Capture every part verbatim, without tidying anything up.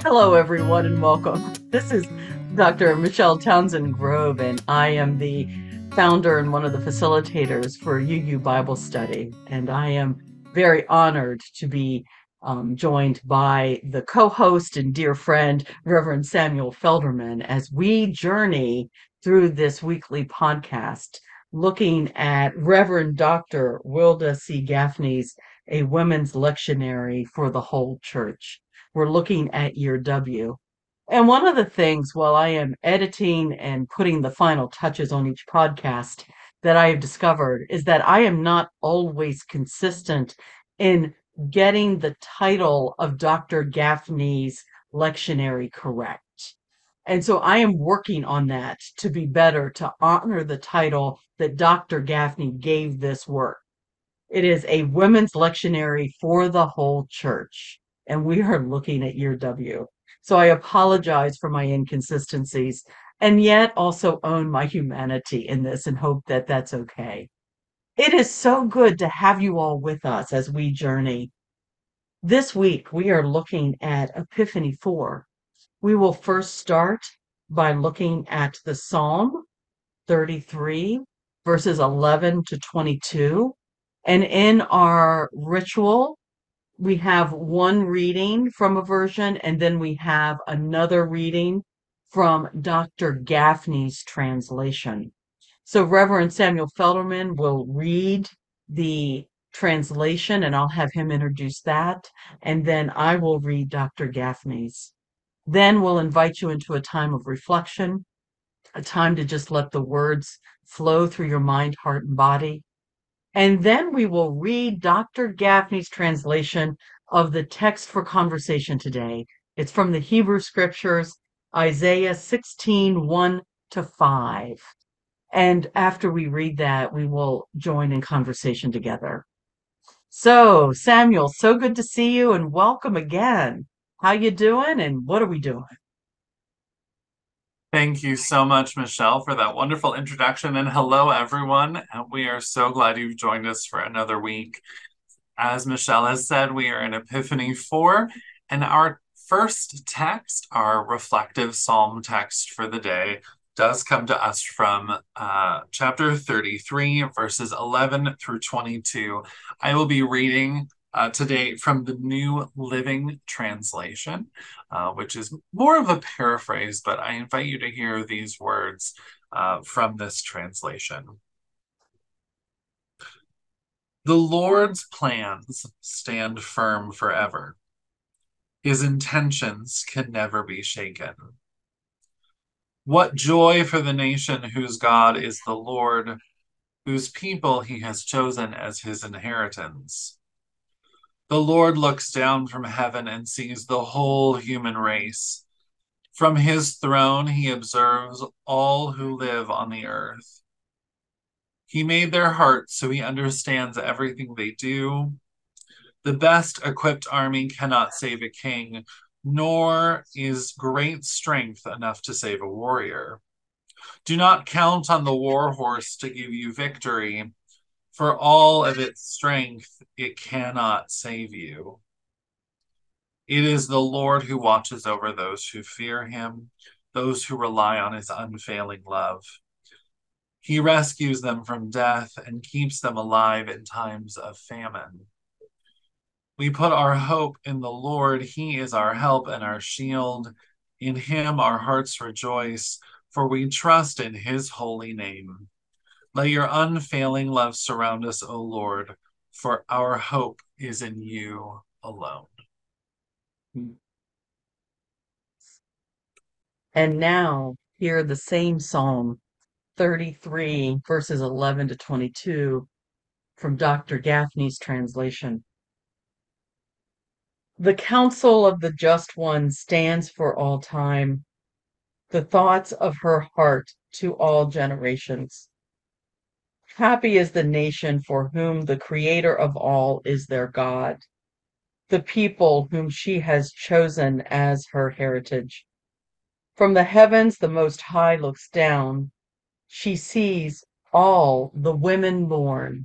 Hello, everyone, and welcome. This is Doctor Michelle Townsend Grove, and I am the founder and one of the facilitators for U U Bible Study. And I am very honored to be um, joined by the co host and dear friend, Reverend Samuel Felderman, as we journey through this weekly podcast looking at Reverend Doctor Wilda C. Gaffney's A Women's Lectionary for the Whole Church. We're looking at year W. And one of the things while I am editing and putting the final touches on each podcast that I have discovered is that I am not always consistent in getting the title of Doctor Gaffney's lectionary correct. And so I am working on that to be better, to honor the title that Doctor Gaffney gave this work. It is a women's lectionary for the whole church, and we are looking at year W. So I apologize for my inconsistencies and yet also own my humanity in this and hope that that's okay. It is so good to have you all with us as we journey. This week, we are looking at Epiphany four. We will first start by looking at the Psalm thirty-three, verses eleven to twenty-two. And in our ritual, we have one reading from a version, and then we have another reading from Doctor Gaffney's translation. So Reverend Samuel Felderman will read the translation, and I'll have him introduce that, and then I will read Doctor Gaffney's. Then we'll invite you into a time of reflection, a time to just let the words flow through your mind, heart, and body. And then we will read Doctor Gaffney's translation of the text for conversation today. It's from the Hebrew Scriptures, Isaiah sixteen, one to five. And after we read that, we will join in conversation together. So, Samuel, so good to see you and welcome again. How you doing and what are we doing? Thank you so much, Michelle, for that wonderful introduction. And hello, everyone. We are so glad you've joined us for another week. As Michelle has said, we are in Epiphany four, and our first text, our reflective psalm text for the day, does come to us from uh, chapter thirty-three, verses eleven through twenty-two. I will be reading uh, today from the New Living Translation, uh, which is more of a paraphrase, but I invite you to hear these words uh, from this translation. The Lord's plans stand firm forever. His intentions can never be shaken. What joy for the nation whose God is the Lord, whose people he has chosen as his inheritance. The Lord looks down from heaven and sees the whole human race. From his throne he observes all who live on the earth. He made their hearts so he understands everything they do. The best equipped army cannot save a king, nor is great strength enough to save a warrior. Do not count on the war horse to give you victory. For all of its strength, it cannot save you. It is the Lord who watches over those who fear him, those who rely on his unfailing love. He rescues them from death and keeps them alive in times of famine. We put our hope in the Lord. He is our help and our shield. In him our hearts rejoice, for we trust in his holy name. Let your unfailing love surround us, O Lord, for our hope is in you alone. And now, hear the same Psalm thirty-three, verses eleven to twenty-two, from Doctor Gaffney's translation. The counsel of the just one stands for all time, the thoughts of her heart to all generations. Happy is the nation for whom the Creator of all is their God, the people whom she has chosen as her heritage. From the heavens the Most High looks down. She sees all the women born.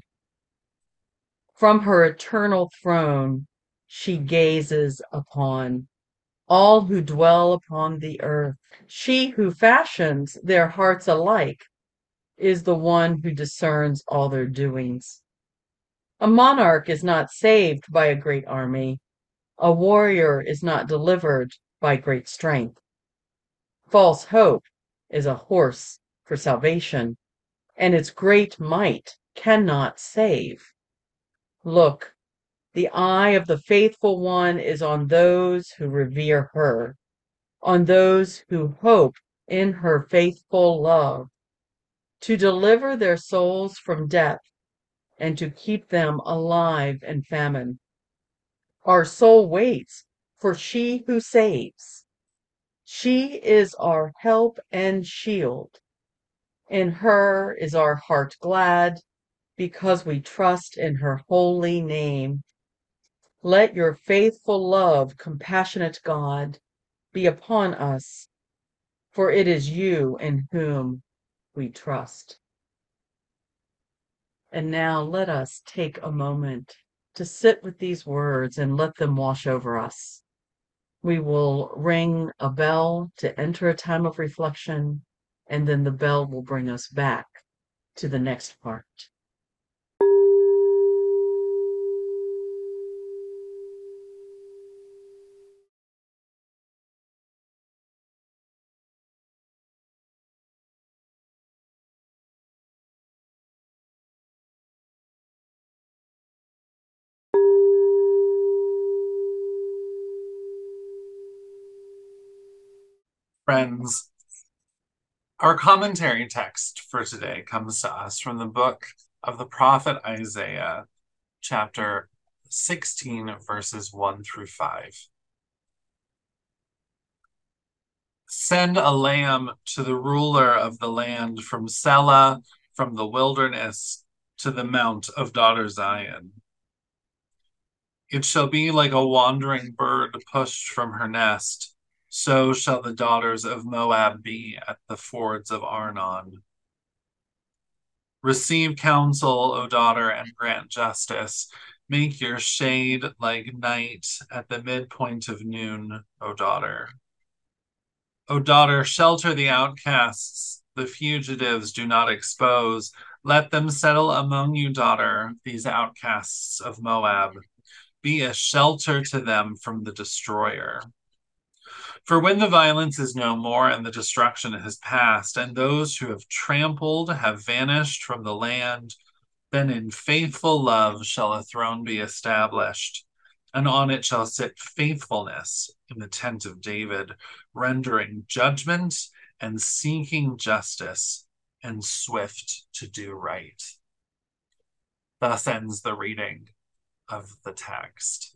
From her eternal throne she gazes upon all who dwell upon the earth. She who fashions their hearts alike is the one who discerns all their doings. A monarch is not saved by a great army. A warrior is not delivered by great strength. False hope is a horse for salvation, and its great might cannot save. Look, the eye of the faithful one is on those who revere her, on those who hope in her faithful love, to deliver their souls from death and to keep them alive in famine. Our soul waits for she who saves. She is our help and shield. In her is our heart glad because we trust in her holy name. Let your faithful love, compassionate God, be upon us, for it is you in whom we trust. And now let us take a moment to sit with these words and let them wash over us. We will ring a bell to enter a time of reflection, and then the bell will bring us back to the next part. Friends, our commentary text for today comes to us from the book of the prophet Isaiah, chapter sixteen, verses one through five. Send a lamb to the ruler of the land from Selah, from the wilderness to the mount of daughter Zion. It shall be like a wandering bird pushed from her nest, so shall the daughters of Moab be at the fords of Arnon. Receive counsel, O daughter, and grant justice. Make your shade like night at the midpoint of noon, O daughter. O daughter, shelter the outcasts, the fugitives do not expose. Let them settle among you, daughter, these outcasts of Moab. Be a shelter to them from the destroyer. For when the violence is no more and the destruction has passed, and those who have trampled have vanished from the land, then in faithful love shall a throne be established, and on it shall sit faithfulness in the tent of David, rendering judgment and seeking justice and swift to do right. Thus ends the reading of the text.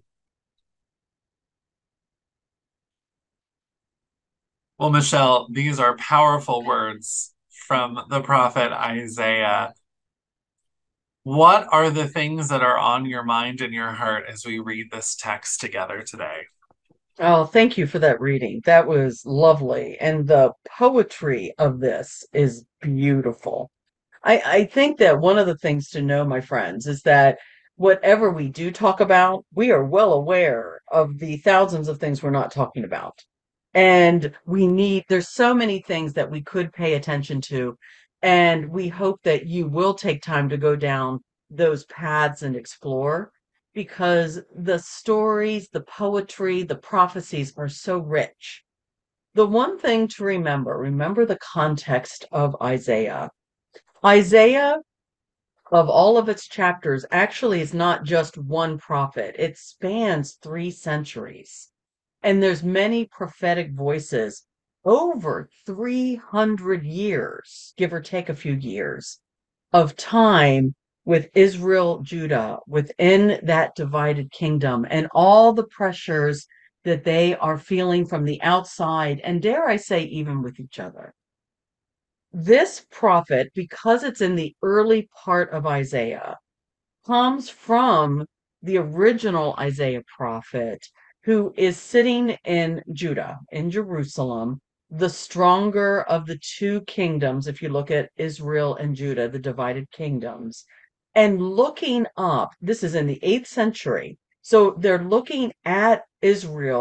Well, Michelle, these are powerful words from the prophet Isaiah. What are the things that are on your mind and your heart as we read this text together today? Oh, thank you for that reading. That was lovely. And the poetry of this is beautiful. I, I think that one of the things to know, my friends, is that whatever we do talk about, we are well aware of the thousands of things we're not talking about. And we need, there's so many things that we could pay attention to. And we hope that you will take time to go down those paths and explore because the stories, the poetry, the prophecies are so rich. The one thing to remember, remember the context of Isaiah. Isaiah, of all of its chapters, actually is not just one prophet. It spans three centuries. And there's many prophetic voices over three hundred years, give or take a few years, of time with Israel, Judah, within that divided kingdom, and all the pressures that they are feeling from the outside, and dare I say, even with each other. This prophet, because it's in the early part of Isaiah, comes from the original Isaiah prophet who is sitting in Judah, in Jerusalem, the stronger of the two kingdoms, if you look at Israel and Judah, the divided kingdoms, and looking up, this is in the eighth century. So they're looking at Israel,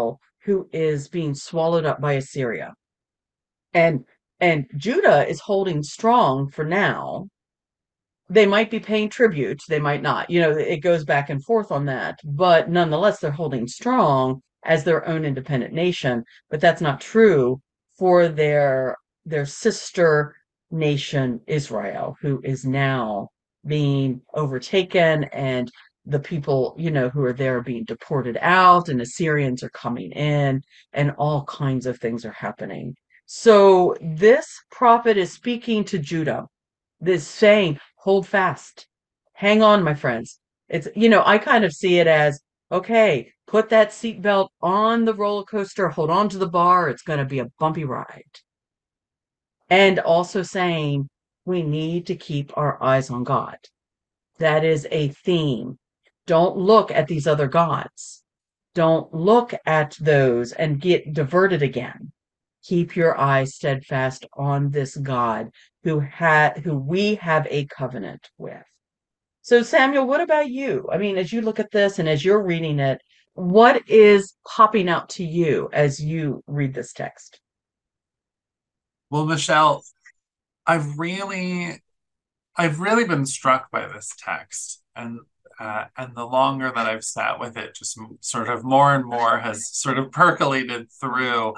who is being swallowed up by Assyria. And and Judah is holding strong for now. They might be paying tribute, they might not. You know, it goes back and forth on that, but nonetheless they're holding strong as their own independent nation. But that's not true for their their sister nation Israel, who is now being overtaken, and the people, you know, who are there are being deported out, and Assyrians are coming in, and all kinds of things are happening. So this prophet is speaking to Judah, this saying, hold fast, hang on, my friends. It's, you know, I kind of see it as, okay, put that seatbelt on the roller coaster, hold on to the bar. It's going to be a bumpy ride. And also saying we need to keep our eyes on God. That is a theme. Don't look at these other gods. Don't look at those and get diverted again. Keep your eyes steadfast on this God who had who we have a covenant with. So Samuel, what about you? I mean, as you look at this and as you're reading it, what is popping out to you as you read this text? Well, Michelle, I've really, I've really been struck by this text, and uh, and the longer that I've sat with it, just sort of more and more has sort of percolated through.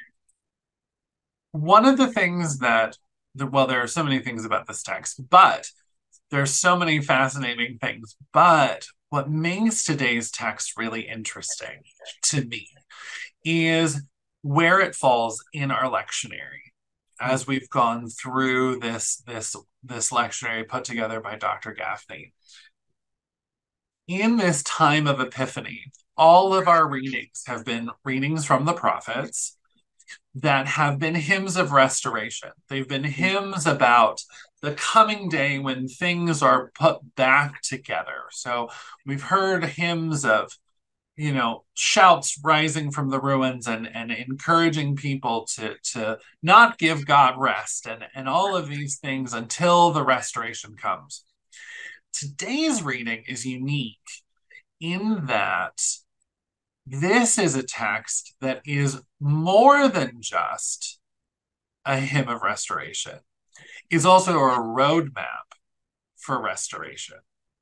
One of the things that, well, there are so many things about this text, but there's so many fascinating things. But what makes today's text really interesting to me is where it falls in our lectionary as we've gone through this this this lectionary put together by Doctor Gaffney. In this time of Epiphany, all of our readings have been readings from the prophets that have been hymns of restoration. They've been hymns about the coming day when things are put back together. So we've heard hymns of, you know, shouts rising from the ruins, and, and encouraging people to, to not give God rest, and, and all of these things until the restoration comes. Today's reading is unique in that this is a text that is more than just a hymn of restoration. It's also a roadmap for restoration.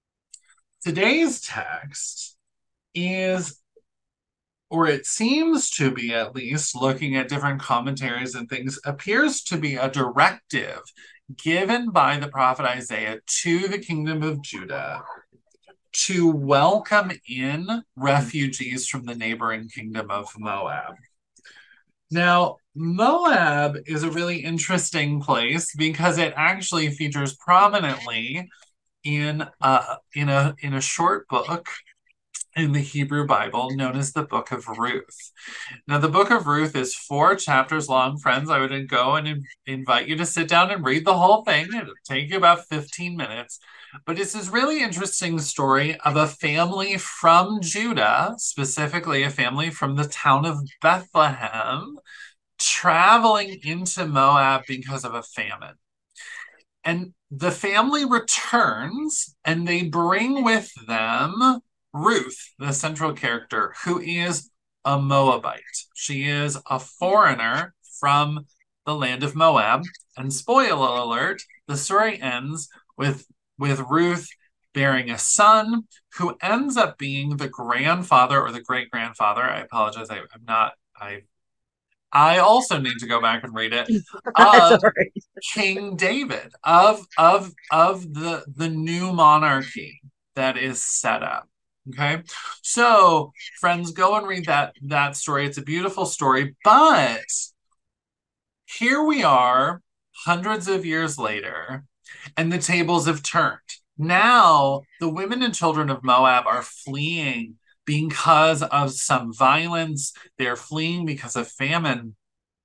Today's text is, or it seems to be at least, looking at different commentaries and things, appears to be a directive given by the prophet Isaiah to the kingdom of Judah to welcome in refugees from the neighboring kingdom of Moab. Now, Moab is a really interesting place because it actually features prominently in a, in a, in a short book in the Hebrew Bible known as the Book of Ruth. Now, the Book of Ruth is four chapters long, friends. I would go and in- invite you to sit down and read the whole thing. It'll take you about fifteen minutes. But it's this really interesting story of a family from Judah, specifically a family from the town of Bethlehem, traveling into Moab because of a famine. And the family returns, and they bring with them Ruth, the central character, who is a Moabite. She is a foreigner from the land of Moab. And spoiler alert, the story ends with, with Ruth bearing a son who ends up being the grandfather or the great-grandfather. I apologize, I, I'm not, I I also need to go back and read it, of right. King David, of of of the the new monarchy that is set up. Okay, so friends, go and read that that story. It's a beautiful story, but here we are, hundreds of years later, and the tables have turned. Now the women and children of Moab are fleeing because of some violence. They're fleeing because of famine.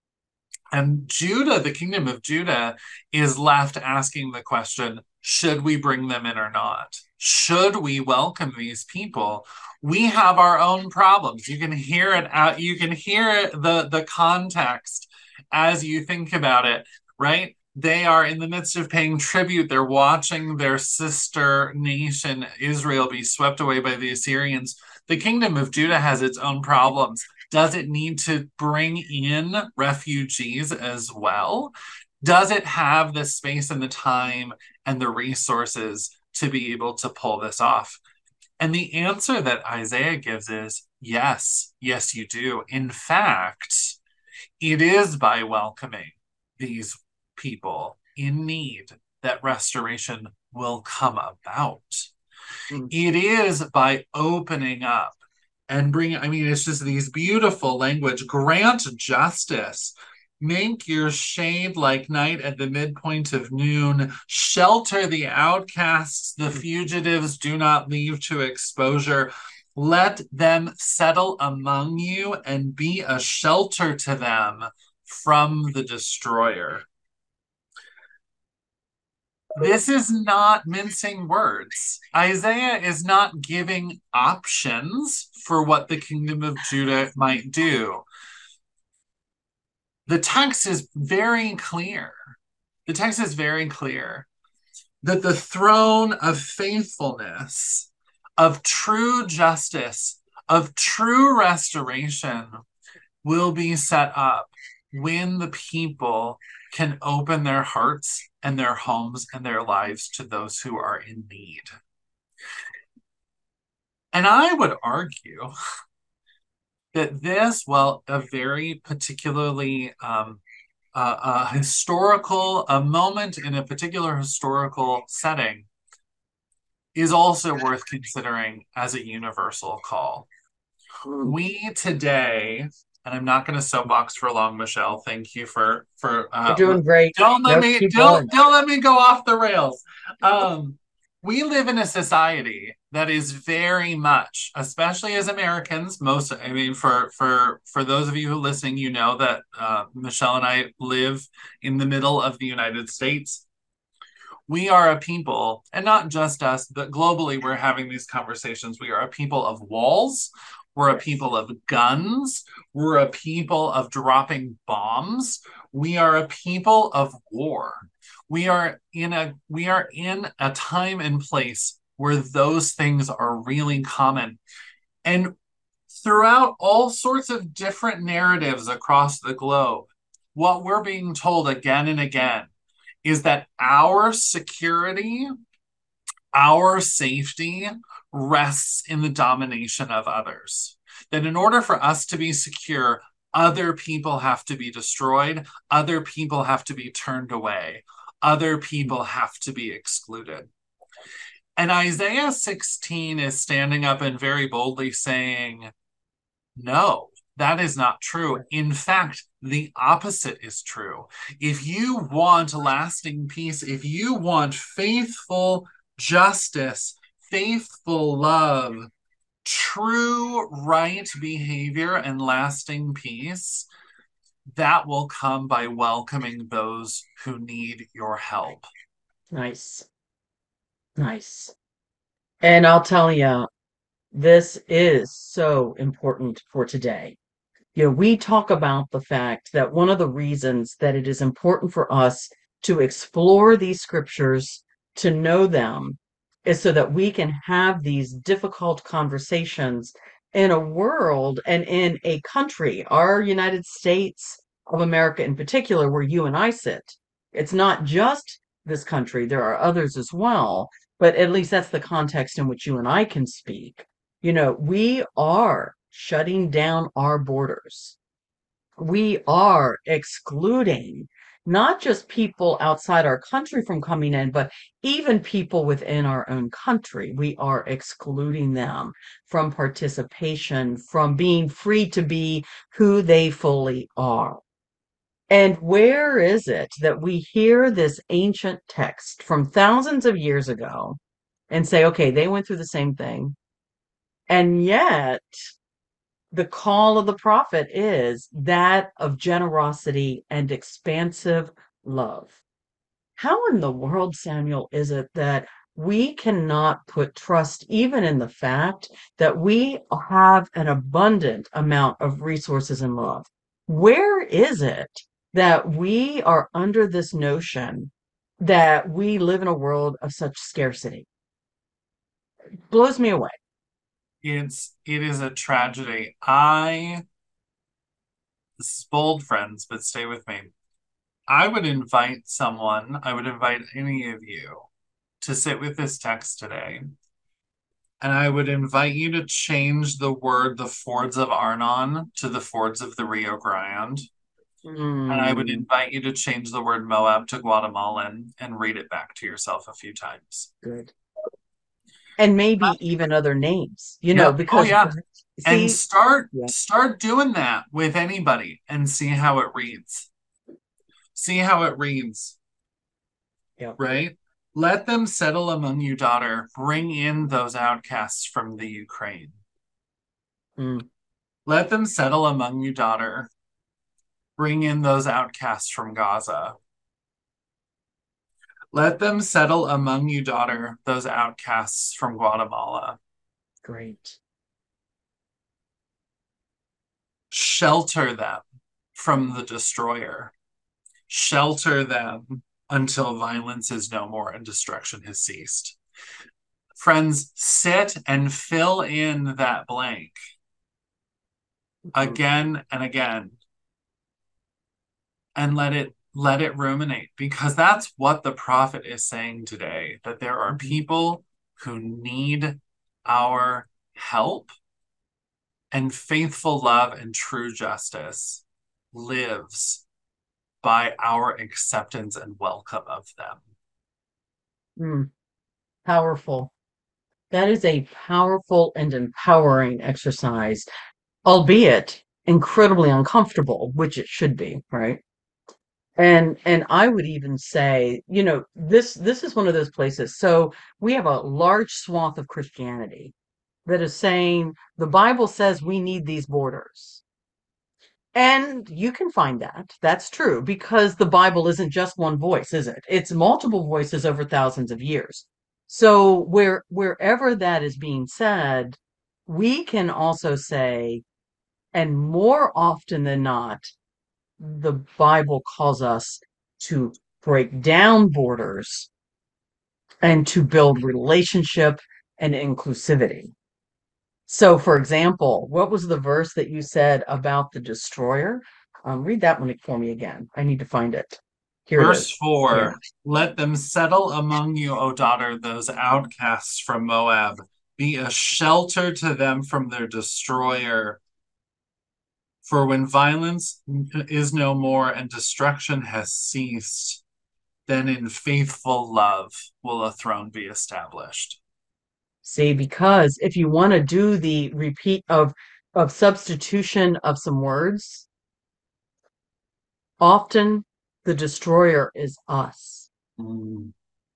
And Judah, the kingdom of Judah, is left asking the question, should we bring them in or not? Should we welcome these people? We have our own problems. You can hear it out. You can hear it, the, the context as you think about it, right? They are in the midst of paying tribute. They're watching their sister nation, Israel, be swept away by the Assyrians. The kingdom of Judah has its own problems. Does it need to bring in refugees as well? Does it have the space and the time and the resources to be able to pull this off? And the answer that Isaiah gives is yes, yes, you do. In fact, it is by welcoming these people in need that restoration will come about. Mm. It is by opening up and bringing, I mean, it's just these beautiful language. Grant justice. Make your shade like night at the midpoint of noon. Shelter the outcasts, the fugitives do not leave to exposure. Let them settle among you and be a shelter to them from the destroyer. This is not mincing words. Isaiah is not giving options for what the kingdom of Judah might do. The text is very clear. The text is very clear that the throne of faithfulness, of true justice, of true restoration will be set up when the people can open their hearts and their homes and their lives to those who are in need. And I would argue that this, well, a very particularly um, uh, a historical, a moment in a particular historical setting is also worth considering as a universal call. We today, and I'm not going to soapbox for long, Michelle. Thank you for for You're uh, doing great. don't let Nope, me keep don't going. don't let me go off the rails. Um, we live in a society that is very much, especially as Americans, most I mean for for for those of you who are listening, you know that uh, Michelle and I live in the middle of the United States. We are a people, and not just us, but globally, we're having these conversations. We are a people of walls. We're a people of guns. We're a people of dropping bombs. We are a people of war. We are in a we are in a time and place where those things are really common. And throughout all sorts of different narratives across the globe, what we're being told again and again is that our security, our safety rests in the domination of others. That in order for us to be secure, other people have to be destroyed, other people have to be turned away, other people have to be excluded. And Isaiah sixteen is standing up and very boldly saying, no, that is not true. In fact, the opposite is true. If you want lasting peace, if you want faithful justice, faithful love, true right behavior, and lasting peace, that will come by welcoming those who need your help. Nice. Nice. And I'll tell you, this is so important for today. You know, we talk about the fact that one of the reasons that it is important for us to explore these scriptures, to know them, is so that we can have these difficult conversations in a world and in a country, our United States of America in particular, where you and I sit. It's not just this country, there are others as well, but at least that's the context in which you and I can speak. You know, we are shutting down our borders. We are excluding not just people outside our country from coming in, but even people within our own country. We are excluding them from participation, from being free to be who they fully are. And where is it that we hear this ancient text from thousands of years ago and say, okay, they went through the same thing. And yet, the call of the prophet is that of generosity and expansive love. How in the world, Samuel, is it that we cannot put trust even in the fact that we have an abundant amount of resources and love? Where is it that we are under this notion that we live in a world of such scarcity? Blows me away. It's it is a tragedy. I this is bold, friends, but stay with me. I would invite someone, I would invite any of you to sit with this text today. And I would invite you to change the word the fords of Arnon to the fords of the Rio Grande. Mm. And I would invite you to change the word Moab to Guatemalan and read it back to yourself a few times. Good. And maybe even other names, you Yep. know, Oh, because yeah. see, And start yeah. start doing that with anybody and see how it reads. See how it reads. Yeah. Right? Let them settle among you, daughter. Bring in those outcasts from the Ukraine. Mm. Let them settle among you, daughter. Bring in those outcasts from Gaza. Let them settle among you, daughter, those outcasts from Guatemala. Great. Shelter them from the destroyer. Shelter them until violence is no more and destruction has ceased. Friends, sit and fill in that blank again and again, and let it let it ruminate, because that's what the prophet is saying today, that there are people who need our help, and faithful love and true justice lives by our acceptance and welcome of them. Mm. Powerful. That is a powerful and empowering exercise, albeit incredibly uncomfortable, which it should be, right? And and I would even say, you know, this this is one of those places. So we have a large swath of Christianity that is saying the Bible says we need these borders. And you can find that. That's true, because the Bible isn't just one voice, is it? It's multiple voices over thousands of years. So where wherever that is being said, we can also say, and more often than not, the Bible calls us to break down borders and to build relationship and inclusivity. So, for example, what was the verse that you said about the destroyer? Um, read that one for me again. I need to find it. Here it Verse is. Yeah. four, let them settle among you, O daughter, those outcasts from Moab. Be a shelter to them from their destroyer. For when violence is no more and destruction has ceased, then in faithful love will a throne be established. See, because if you want to do the repeat of of substitution of some words, often the destroyer is us. Mm.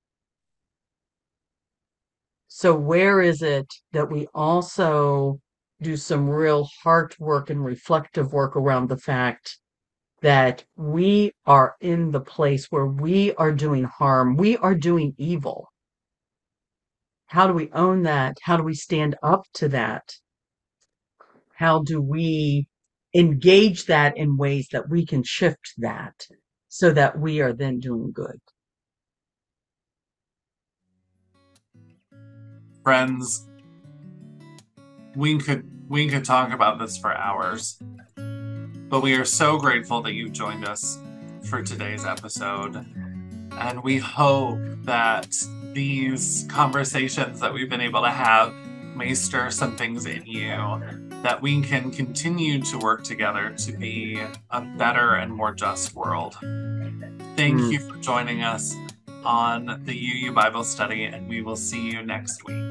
So where is it that we also do some real heart work and reflective work around the fact that we are in the place where we are doing harm, we are doing evil? How do we own that? How do we stand up to that? How do we engage that in ways that we can shift that so that we are then doing good? Friends, we could we could talk about this for hours, but we are so grateful that you joined us for today's episode, and we hope that these conversations that we've been able to have may stir some things in you, that we can continue to work together to be a better and more just world. Thank Mm. you for joining us on the U U Bible Study, and we will see you next week.